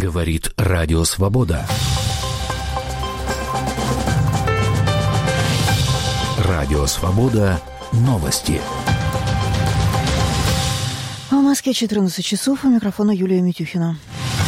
Говорит Радио Свобода. Радио Свобода. Новости. В Москве 14 часов. У микрофона Юлия Митюхина.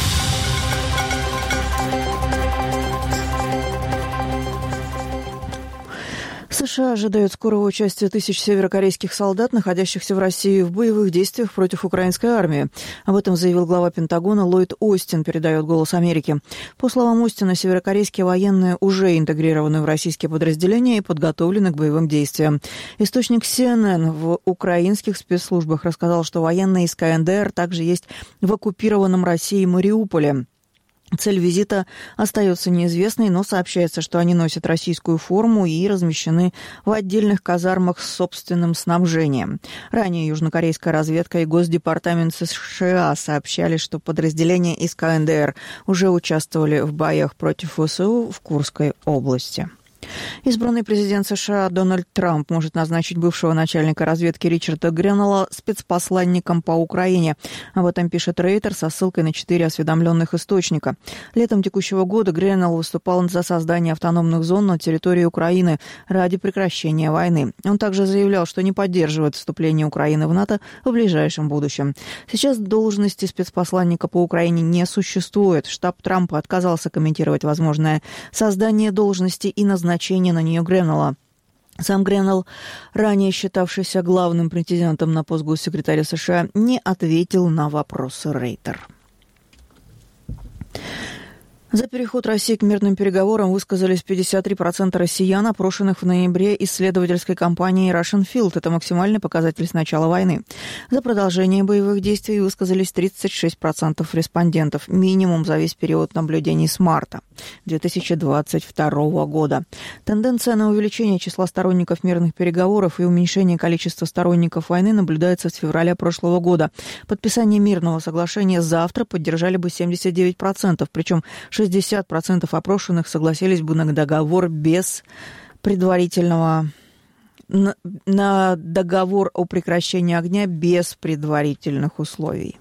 США ожидают скорого участия тысяч северокорейских солдат, находящихся в России в боевых действиях против украинской армии. Об этом заявил глава Пентагона Ллойд Остин, передает «Голос Америки». По словам Остина, северокорейские военные уже интегрированы в российские подразделения и подготовлены к боевым действиям. Источник CNN в украинских спецслужбах рассказал, что военные из КНДР также есть в оккупированном Россией Мариуполе. Цель визита остается неизвестной, но сообщается, что они носят российскую форму и размещены в отдельных казармах с собственным снабжением. Ранее южнокорейская разведка и Госдепартамент США сообщали, что подразделения из КНДР уже участвовали в боях против ВСУ в Курской области. Избранный президент США Дональд Трамп может назначить бывшего начальника разведки Ричарда Гренелла спецпосланником по Украине. Об этом пишет Рейтер со ссылкой на 4 осведомленных источника. Летом текущего года Гренелл выступал за создание автономных зон на территории Украины ради прекращения войны. Он также заявлял, что не поддерживает вступление Украины в НАТО в ближайшем будущем. Сейчас должности спецпосланника по Украине не существует. Штаб Трампа отказался комментировать возможное создание должности и назначение на нее Гренелла. Сам Гренелл, ранее считавшийся главным претендентом на пост госсекретаря США, не ответил на вопросы Рейтер. За переход России к мирным переговорам высказались 53% россиян, опрошенных в ноябре исследовательской компанией Russian Field. Это максимальный показатель с начала войны. За продолжение боевых действий высказались 36% респондентов, минимум за весь период наблюдений с марта 2022 года. Тенденция на увеличение числа сторонников мирных переговоров и уменьшение количества сторонников войны наблюдается с февраля прошлого года. Подписание мирного соглашения завтра поддержали бы 79%, причем 60% опрошенных согласились бы на договор без предварительного... на договор о прекращении огня без предварительных условий.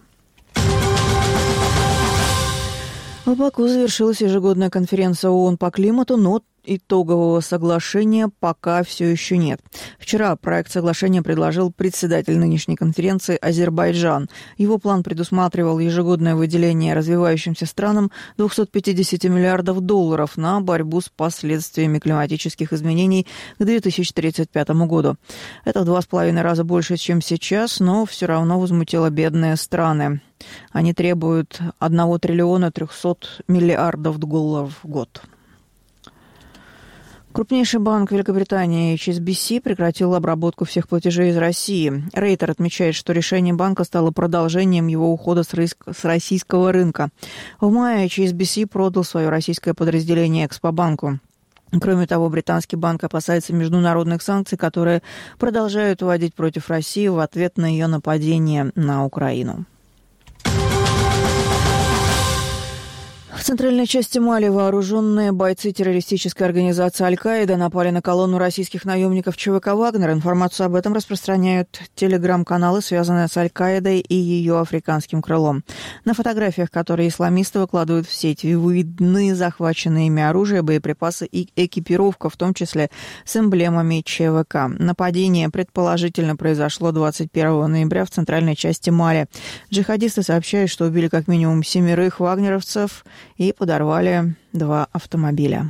В Баку завершилась ежегодная конференция ООН по климату, но итогового соглашения пока все еще нет. Вчера проект соглашения предложил председатель нынешней конференции Азербайджан. Его план предусматривал ежегодное выделение развивающимся странам $250 миллиардов на борьбу с последствиями климатических изменений к 2035 году. Это в 2,5 раза больше, чем сейчас, но все равно возмутило бедные страны. Они требуют $1 триллиона 300 миллиардов в год. Крупнейший банк Великобритании HSBC прекратил обработку всех платежей из России. Рейтер отмечает, что решение банка стало продолжением его ухода с российского рынка. В мае HSBC продал свое российское подразделение Экспобанку. Кроме того, британский банк опасается международных санкций, которые продолжают вводить против России в ответ на ее нападение на Украину. В центральной части Мали вооруженные бойцы террористической организации «Аль-Каида» напали на колонну российских наемников ЧВК «Вагнер». Информацию об этом распространяют телеграм-каналы, связанные с «Аль-Каидой» и ее африканским крылом. На фотографиях, которые исламисты выкладывают в сеть, видны захваченные ими оружие, боеприпасы и экипировка, в том числе с эмблемами ЧВК. Нападение предположительно произошло 21 ноября в центральной части Мали. Джихадисты сообщают, что убили как минимум 7 вагнеровцев и подорвали 2 автомобиля.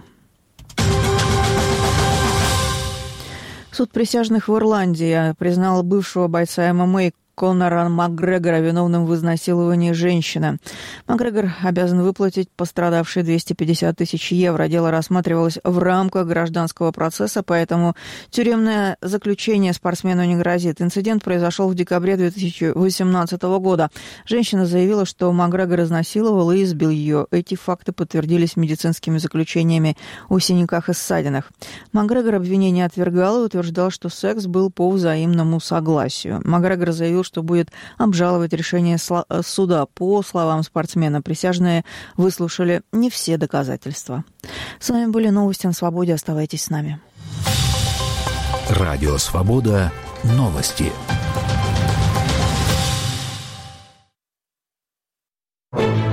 Суд присяжных в Ирландии признал бывшего бойца ММА Конора Макгрегора виновным в изнасиловании женщины. Макгрегор обязан выплатить пострадавшей 250 тысяч евро. Дело рассматривалось в рамках гражданского процесса, поэтому тюремное заключение спортсмену не грозит. Инцидент произошел в декабре 2018 года. Женщина заявила, что Макгрегор изнасиловал и избил ее. Эти факты подтвердились медицинскими заключениями о синяках и ссадинах. Макгрегор обвинение отвергал и утверждал, что секс был по взаимному согласию. Макгрегор заявил, что будет обжаловать решение суда. По словам спортсмена, присяжные выслушали не все доказательства. С вами были новости на Свободе. Оставайтесь с нами. Радио Свобода. Новости.